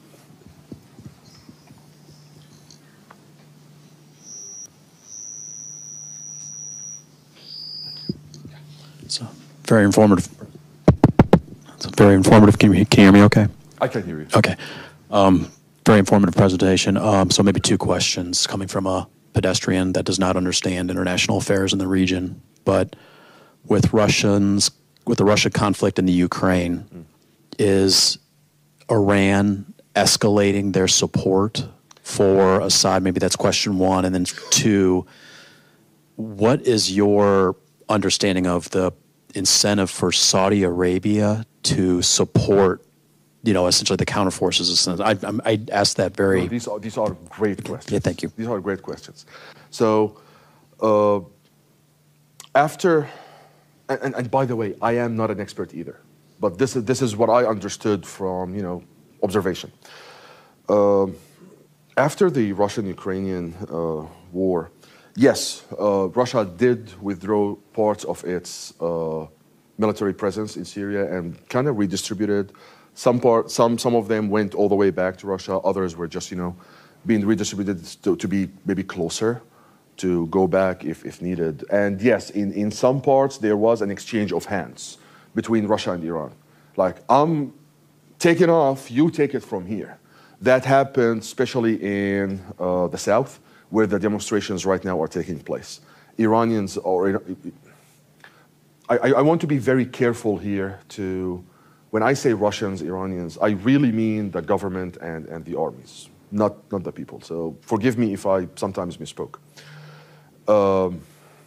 It's a very informative. It's a very informative. Can you, can you hear me okay? I can hear you. Okay. Um, very informative presentation. Um, so maybe two questions coming from a pedestrian that does not understand international affairs in the region. But with Russians, with the Russia conflict in the Ukraine, mm. is Iran escalating their support for Assad? Maybe that's question one. And then two, what is your understanding of the incentive for Saudi Arabia to support, you know, essentially the counterforces? I, I asked that very... No, these, are, these are great questions. Yeah, thank you. These are great questions. So, uh, after... And, and by the way, I am not an expert either. But this is, this is what I understood from, you know, observation. Uh, after the Russian-Ukrainian uh, war, yes, uh, Russia did withdraw parts of its uh, military presence in Syria and kind of redistributed. Some part, some some of them went all the way back to Russia. Others were just, you know, being redistributed to, to be maybe closer, to go back if, if needed. And yes, in, in some parts there was an exchange of hands between Russia and Iran. Like, I'm taking off, you take it from here. That happened especially in uh, the south, where the demonstrations right now are taking place. Iranians are... I, I want to be very careful here to... When I say Russians, Iranians, I really mean the government and, and the armies, not, not the people. So forgive me if I sometimes misspoke. Um,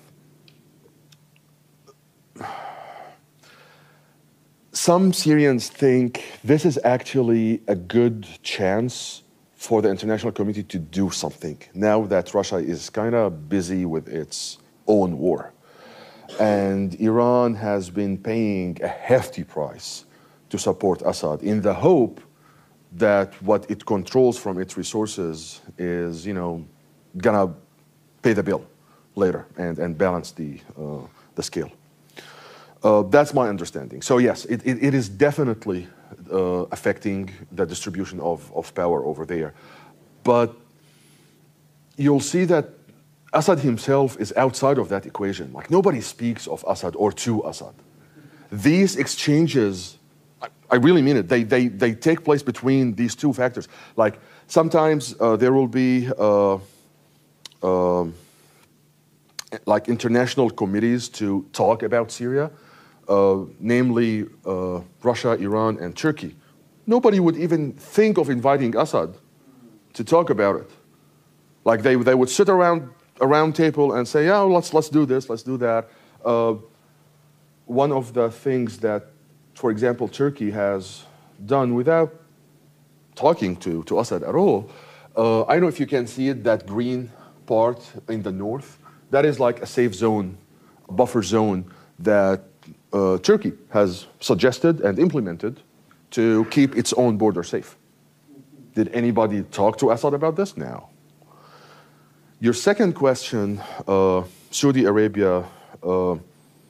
some Syrians think this is actually a good chance for the international community to do something now that Russia is kind of busy with its own war. And Iran has been paying a hefty price to support Assad in the hope that what it controls from its resources is, you know, gonna pay the bill later and, and balance the, uh, the scale. Uh, that's my understanding. So yes, it, it, it is definitely uh, affecting the distribution of, of power over there. But you'll see that Assad himself is outside of that equation. Like, nobody speaks of Assad or to Assad. These exchanges, I, I really mean it, they, they, they take place between these two factors. Like, sometimes uh, there will be uh, uh, like international committees to talk about Syria, uh, namely uh, Russia, Iran, and Turkey. Nobody would even think of inviting Assad to talk about it. Like, they, they would sit around a round table and say, yeah, let's, let's do this, let's do that. Uh, one of the things that, for example, Turkey has done without talking to, to Assad at all, uh, I don't know if you can see it, that green part in the north, that is like a safe zone, a buffer zone that uh, Turkey has suggested and implemented to keep its own border safe. Did anybody talk to Assad about this? No. Your second question, uh, Saudi Arabia, uh,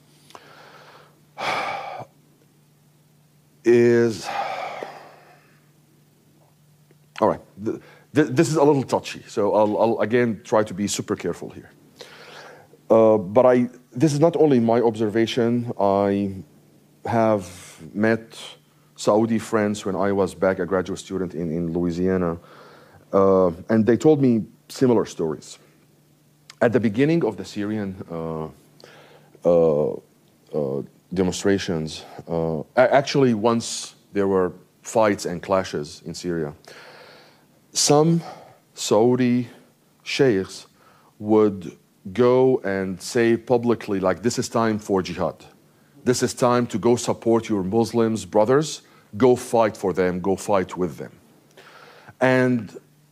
is, all right, th th this is a little touchy, so I'll, I'll again try to be super careful here. Uh, but I, this is not only my observation. I have met Saudi friends when I was back a graduate student in, in Louisiana, uh, and they told me similar stories. At the beginning of the Syrian uh, uh, uh, demonstrations, uh, actually once there were fights and clashes in Syria, some Saudi sheikhs would go and say publicly, like, this is time for jihad. This is time to go support your Muslims brothers, go fight for them, go fight with them. And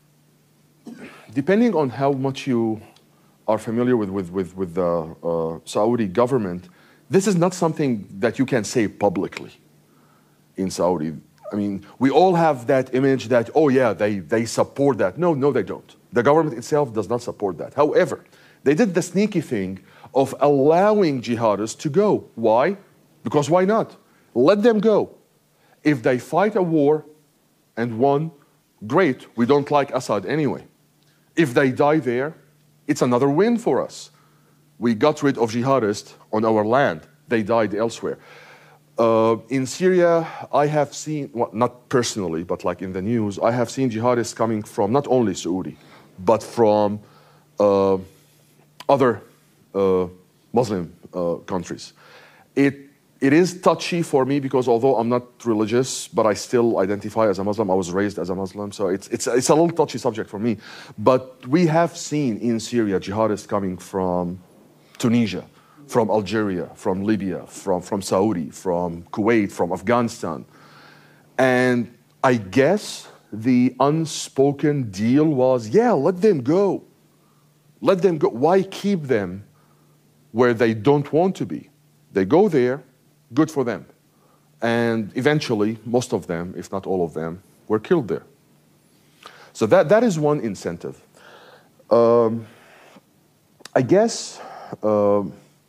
depending on how much you are familiar with, with, with, with the uh, Saudi government, this is not something that you can say publicly in Saudi. I mean, we all have that image that, oh yeah, they, they support that. No, no, they don't. The government itself does not support that. However, they did the sneaky thing of allowing jihadists to go. Why? Because why not? Let them go. If they fight a war and won, great, we don't like Assad anyway. If they die there, it's another win for us. We got rid of jihadists on our land. They died elsewhere. Uh, in Syria, I have seen, well, not personally, but like in the news, I have seen jihadists coming from not only Saudi, but from uh, other uh, Muslim uh, countries. It, it is touchy for me because although I'm not religious, but I still identify as a Muslim. I was raised as a Muslim, so it's, it's, it's a little touchy subject for me. But we have seen in Syria jihadists coming from Tunisia, from Algeria, from Libya, from, from Saudi, from Kuwait, from Afghanistan. And I guess the unspoken deal was, yeah, let them go. Let them go. Why keep them where they don't want to be? They go there, good for them. And eventually, most of them, if not all of them, were killed there. So that, that is one incentive. Um, I guess uh,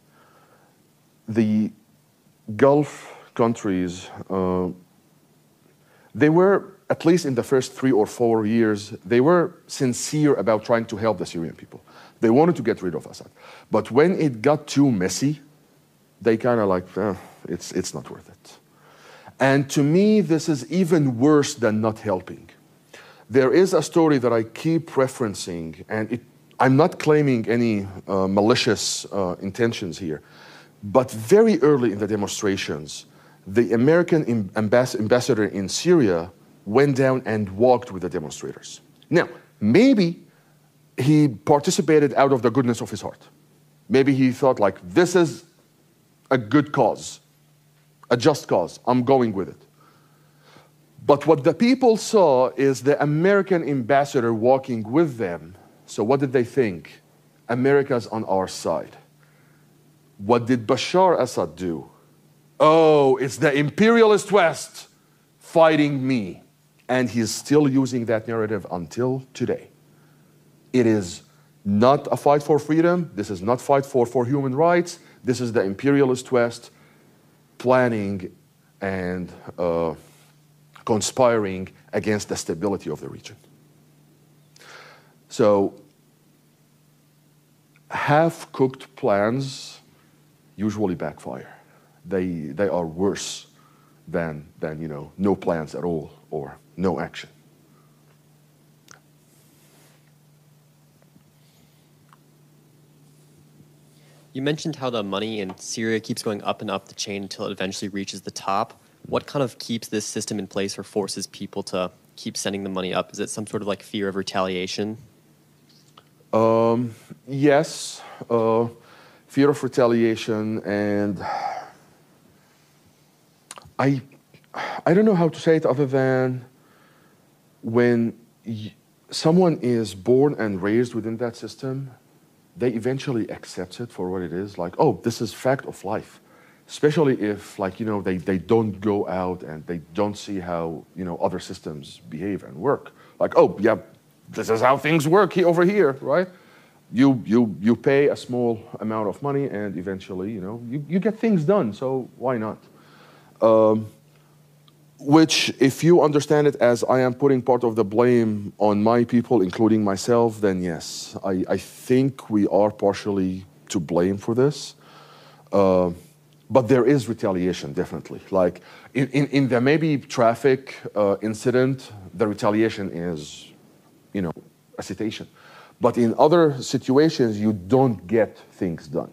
the Gulf countries, uh, they were, at least in the first three or four years, they were sincere about trying to help the Syrian people. They wanted to get rid of Assad. But when it got too messy, they kind of like, eh, it's, it's not worth it. And to me, this is even worse than not helping. There is a story that I keep referencing, and it, I'm not claiming any uh, malicious uh, intentions here, but very early in the demonstrations, the American ambass ambassador in Syria went down and walked with the demonstrators. Now, maybe he participated out of the goodness of his heart. Maybe he thought, like, this is a good cause, a just cause, I'm going with it. But what the people saw is the American ambassador walking with them. So what did they think? America's on our side. What did Bashar Assad do? Oh, it's the imperialist West fighting me. And he's still using that narrative until today. It is not a fight for freedom. This is not a fight for, for human rights. This is the imperialist West planning and uh, conspiring against the stability of the region. So half-cooked plans usually backfire. They, they are worse than, than you know, no plans at all or no action. You mentioned how the money in Syria keeps going up and up the chain until it eventually reaches the top. What kind of keeps this system in place or forces people to keep sending the money up? Is it some sort of like fear of retaliation? Um, yes, uh, fear of retaliation, and I, I don't know how to say it other than when y someone is born and raised within that system, they eventually accept it for what it is. Like, oh, this is fact of life. Especially if, like, you know, they, they don't go out and they don't see how, you know, other systems behave and work. Like, oh, yeah, this is how things work here, over here, right? You, you, you pay a small amount of money and eventually, you know, you, you get things done, so why not? Um, which, if you understand it as I am putting part of the blame on my people, including myself, then yes, I, I think we are partially to blame for this. Uh, but there is retaliation, definitely. Like in, in, in the maybe traffic uh, incident, the retaliation is, you know, a citation. But in other situations, you don't get things done.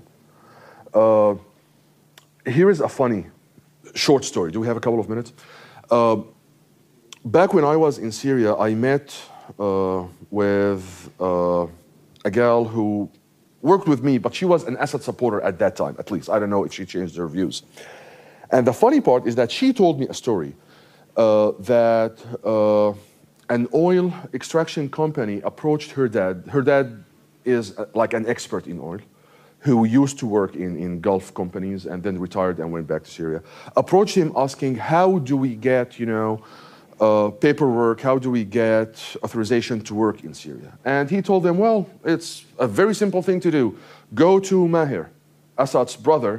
Uh, here is a funny short story. Do we have a couple of minutes? Uh, back when I was in Syria, I met uh, with uh, a gal who worked with me, but she was an Assad supporter at that time, at least. I don't know if she changed her views. And the funny part is that she told me a story uh, that uh, an oil extraction company approached her dad. Her dad is uh, like an expert in oil, who used to work in, in Gulf companies and then retired and went back to Syria. Approached him asking, how do we get, you know, Uh, paperwork, how do we get authorization to work in Syria? And he told them, well, it's a very simple thing to do. Go to Maher, Assad's brother,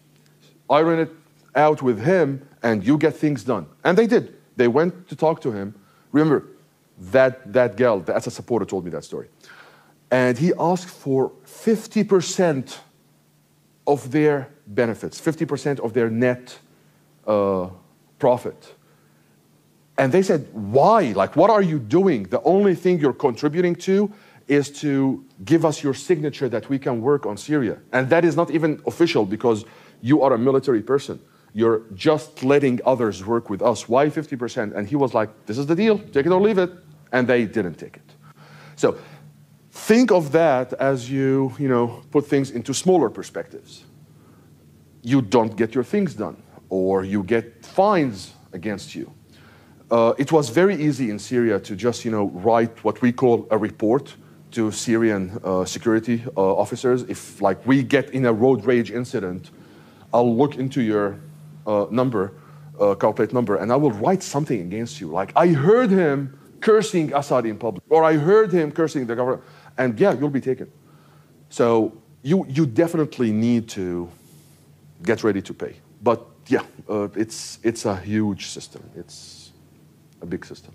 iron it out with him, and you get things done. And they did. They went to talk to him. Remember, that, that gal, the Assad supporter, told me that story. And he asked for fifty percent of their benefits, fifty percent of their net uh, profit. And they said, why? Like, what are you doing? The only thing you're contributing to is to give us your signature that we can work on Syria. And that is not even official because you are a military person. You're just letting others work with us. Why fifty percent? And he was like, this is the deal. Take it or leave it. And they didn't take it. So think of that as you, you know, put things into smaller perspectives. You don't get your things done, or you get fines against you. Uh, it was very easy in Syria to just, you know, write what we call a report to Syrian uh, security uh, officers. If, like, we get in a road rage incident, I'll look into your uh, number, uh, car plate number, and I will write something against you. Like, I heard him cursing Assad in public, or I heard him cursing the government, and yeah, you'll be taken. So you you definitely need to get ready to pay. But yeah, uh, it's it's a huge system. It's a big system.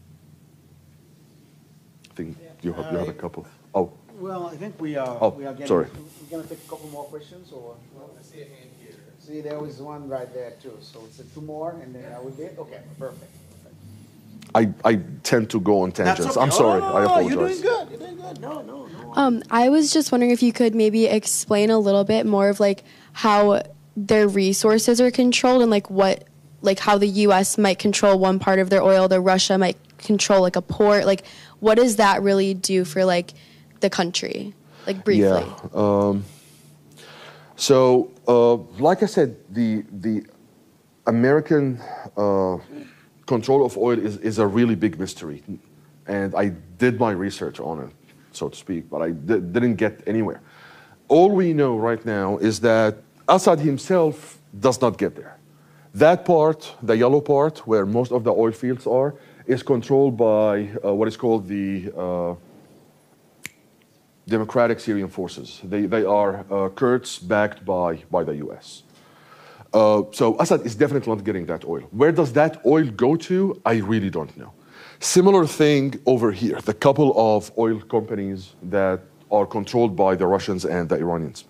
I think Yeah. you have, you have a Uh, couple. Oh, Well, I think we are, Oh, we are getting, sorry. we're gonna take a couple more questions, or? I see a hand here. See, there was one right there too, so it's a two more, and then are we good? Okay, perfect. I, I tend to go on tangents. I'm sorry. Oh, I apologize. You're doing good, you're doing good. No, no, no. Um, I was just wondering if you could maybe explain a little bit more of like how their resources are controlled and like what, like how the U S might control one part of their oil, the Russia might control like a port. Like, what does that really do for like the country? Like briefly. Yeah. Um, so, uh, like I said, the the American uh, control of oil is, is a really big mystery, and I did my research on it, so to speak, but I di- didn't get anywhere. All we know right now is that Assad himself does not get there. That part, the yellow part, where most of the oil fields are, is controlled by uh, what is called the uh, Democratic Syrian Forces. They, they are uh, Kurds backed by, by the U S. Uh, so Assad is definitely not getting that oil. Where does that oil go to? I really don't know. Similar thing over here, the couple of oil companies that are controlled by the Russians and the Iranians.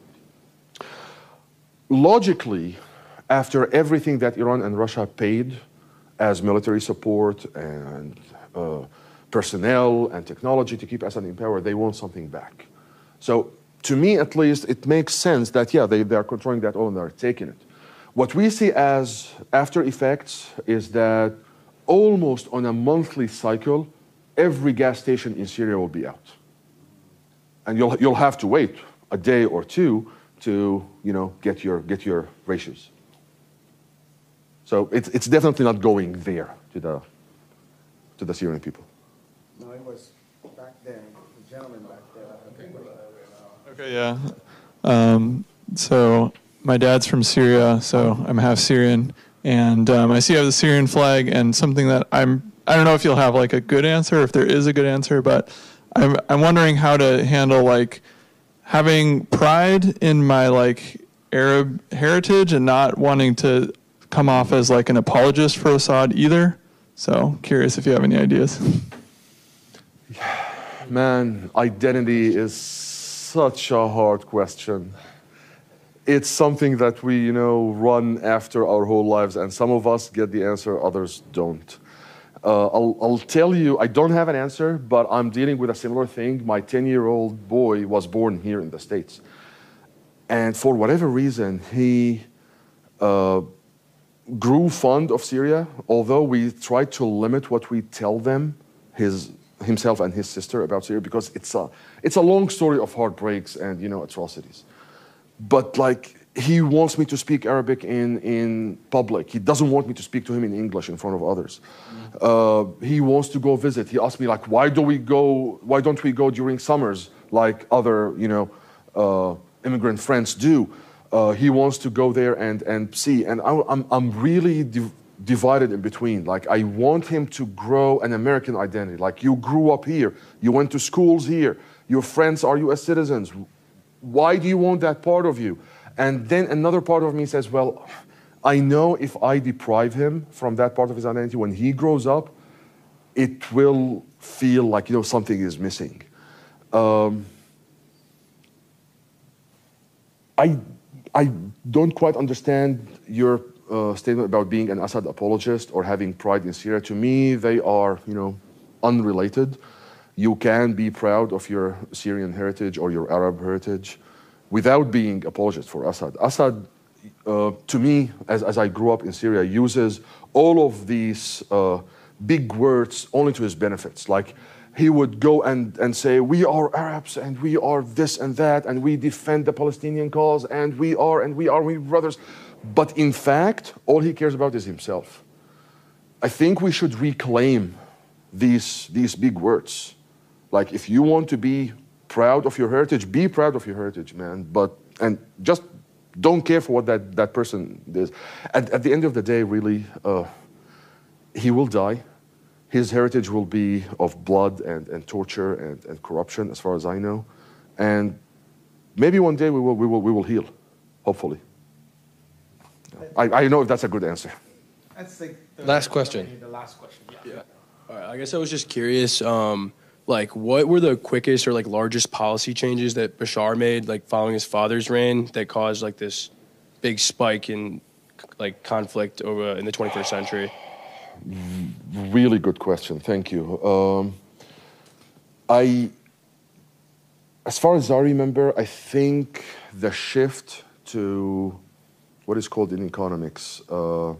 Logically, after everything that Iran and Russia paid as military support and uh, personnel and technology to keep Assad in power, they want something back. So to me, at least, it makes sense that, yeah, they, they are controlling that oil and they're taking it. What we see as after effects is that almost on a monthly cycle, every gas station in Syria will be out. And you'll, you'll have to wait a day or two to, you know, get your, get your ratios. So it's, it's definitely not going there to the, to the Syrian people. No, it was back there, the gentleman back there. Okay, yeah. Um, so my dad's from Syria, so I'm half Syrian, and um, I see you have the Syrian flag, and something that I'm, I don't know if you'll have like a good answer, if there is a good answer, but I'm, I'm wondering how to handle like having pride in my like Arab heritage and not wanting to come off as like an apologist for Assad either. So curious if you have any ideas. Man, identity is such a hard question. it's something that we, you know, run after our whole lives, and some of us get the answer, others don't. Uh, I'll, I'll tell you, I don't have an answer, but I'm dealing with a similar thing. My ten-year-old boy was born here in the States. And for whatever reason, he uh, grew fond of Syria, although we tried to limit what we tell them, his, himself and his sister, about Syria, because it's a, it's a long story of heartbreaks and, you know, atrocities. But, like, he wants me to speak Arabic in, in public. He doesn't want me to speak to him in English in front of others. Uh, he wants to go visit. He asked me, like, why do we go? Why don't we go during summers like other, you know, uh, immigrant friends do? Uh, he wants to go there and and see. And I, I'm I'm really div- divided in between. Like, I want him to grow an American identity. Like, you grew up here, you went to schools here, your friends are U S citizens. Why do you want that part of you? And then another part of me says, well, I know if I deprive him from that part of his identity, when he grows up, it will feel like, you know, something is missing. Um, I, I don't quite understand your uh, statement about being an Assad apologist or having pride in Syria. To me, they are, you know, unrelated. You can be proud of your Syrian heritage or your Arab heritage without being apologist for Assad. Assad, uh, to me, as, as I grew up in Syria, uses all of these uh, big words only to his benefits. Like, he would go and, and say, we are Arabs, and we are this and that, and we defend the Palestinian cause, and we are, and we are, we brothers. But in fact, all he cares about is himself. I think we should reclaim these, these big words. Like, if you want to be proud of your heritage, be proud of your heritage, man. But, and just don't care for what that, that person is. At, at the end of the day, really, uh, he will die. His heritage will be of blood and, and torture and, and corruption, as far as I know. And maybe one day we will, we will, we will heal, hopefully. I, I know if that's a good answer. That's like the Last question. The last question. Yeah. Yeah. All right. I guess I was just curious, um, like, what were the quickest or, like, largest policy changes that Bashar made, like, following his father's reign that caused, like, this big spike in, like, conflict over in the twenty-first century? Really good question. Thank you. Um, I, as far as I remember, I think the shift to what is called in economics. Uh,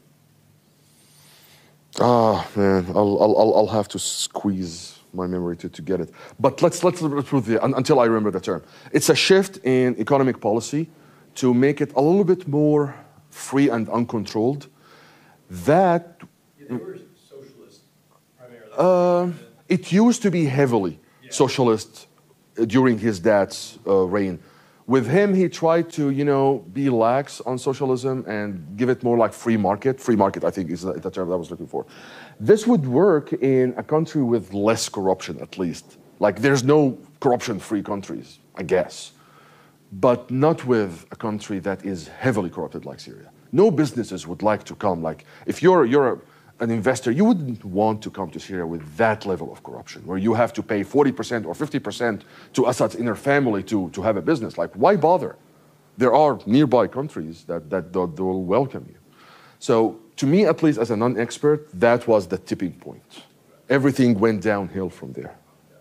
ah, man, I'll, I'll, I'll have to squeeze my memory to, to get it. But let's let's through the until I remember the term. It's a shift in economic policy to make it a little bit more free and uncontrolled. That They were socialist primarily. uh, it used to be heavily Yeah. socialist uh, during his dad's uh, reign. With him, he tried to, you know, be lax on socialism and give it more like free market. Free market, I think, is the the term I was looking for. This would work in a country with less corruption, at least. Like, there's no corruption-free countries, I guess. But not with a country that is heavily corrupted like Syria. No businesses would like to come. Like, if you're, you're a, an investor, you wouldn't want to come to Syria with that level of corruption, where you have to pay forty percent or fifty percent to Assad's inner family to, to have a business. Like, why bother? There are nearby countries that, that, that will welcome you. So, to me, at least as a non-expert, that was the tipping point. Everything went downhill from there.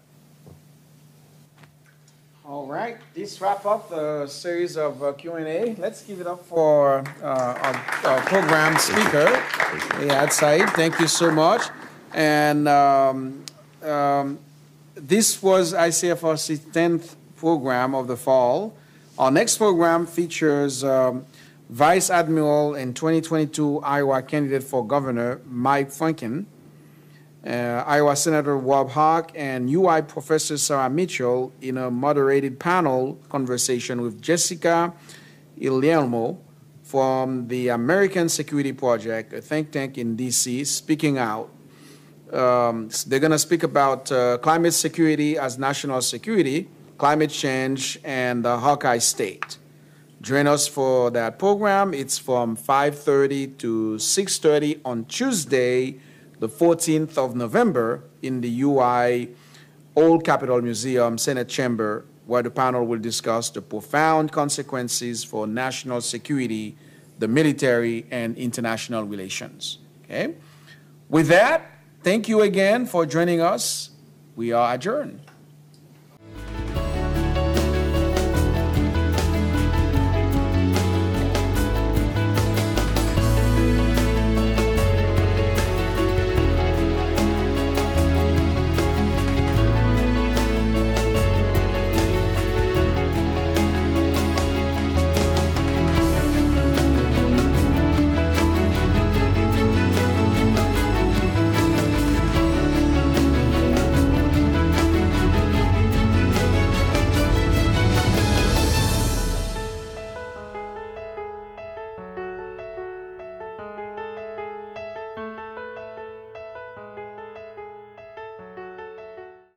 All right, this wrap up the series of uh, Q and A. Let's give it up for uh, our, our program speaker, Iyad Said. Thank you so much. And um, um, this was I C F R C's tenth program of the fall. Our next program features um, Vice Admiral and twenty twenty-two Iowa candidate for governor, Mike Funkin, uh, Iowa Senator Rob Hawk, and U I Professor Sarah Mitchell in a moderated panel conversation with Jessica Ilielmo from the American Security Project, a think tank in D C, speaking out. Um, they're going to speak about uh, climate security as national security, climate change, and the Hawkeye State. Join us for that program. It's from five thirty to six thirty on Tuesday, the fourteenth of November in the U I Old Capitol Museum, Senate Chamber, where the panel will discuss the profound consequences for national security, the military, and international relations. Okay? With that, thank you again for joining us. We are adjourned.